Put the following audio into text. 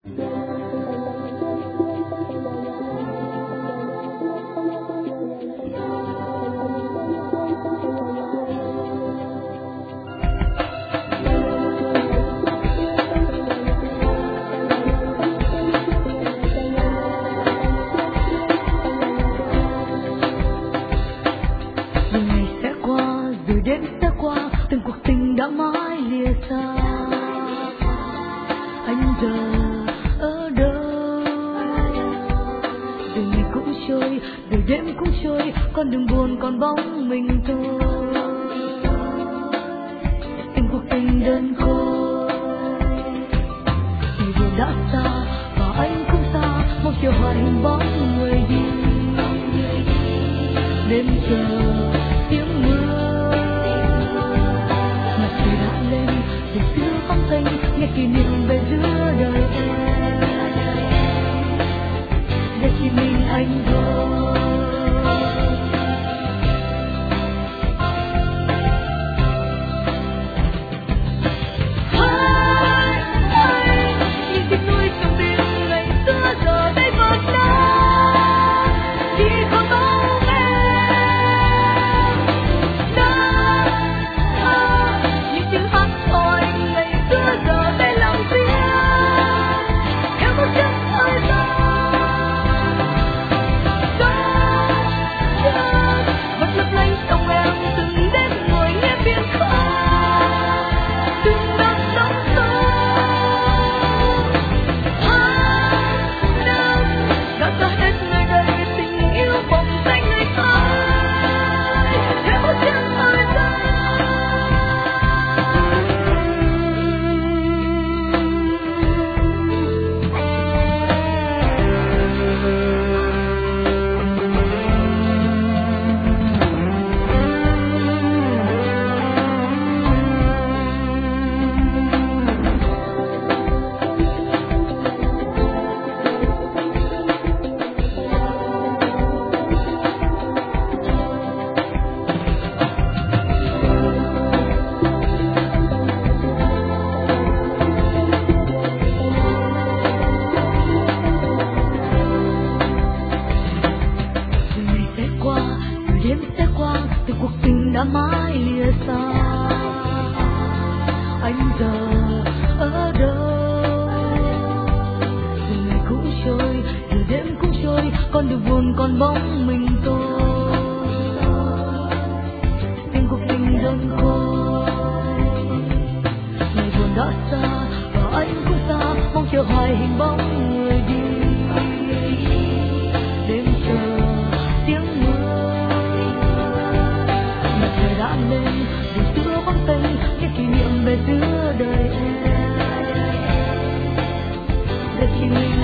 từng cuộc tình đã mãi lìa xa. Anh giờ ở đâu? Rồi ngày cũng trôi, rồi đêm cũng trôi, con đường buồn còn bóng mình thôi. Từng cuộc tình đơn côi, ngày buồn đã xa và anh cũng xa, mong chiều hòa hình bóng người đi. Đêm chờ tiếng mưa, nghe kỷ niệm về giữa đời em, để chỉ mình anh thôi. Những tiếng nuôi trong tim ngày xưa giờ đây vỡ nát, chỉ còn bóng em. Những tiếng hát thôi ngày xưa giờ từ cuộc tình đã mãi lìa xa. Anh giờ ở đâu? Rồi ngày cũng trôi, rồi đêm cũng trôi, con đường buồn còn bóng mình tôi. Từng cuộc tình đơn côi, ngày buồn đã xa và anh cũng xa, mong chờ hoài hình bóng người đi. Đêm chờ tiếng mưa đã lên đường xưa vắng tênh, những kỷ niệm về giữa đời em, để chỉ mình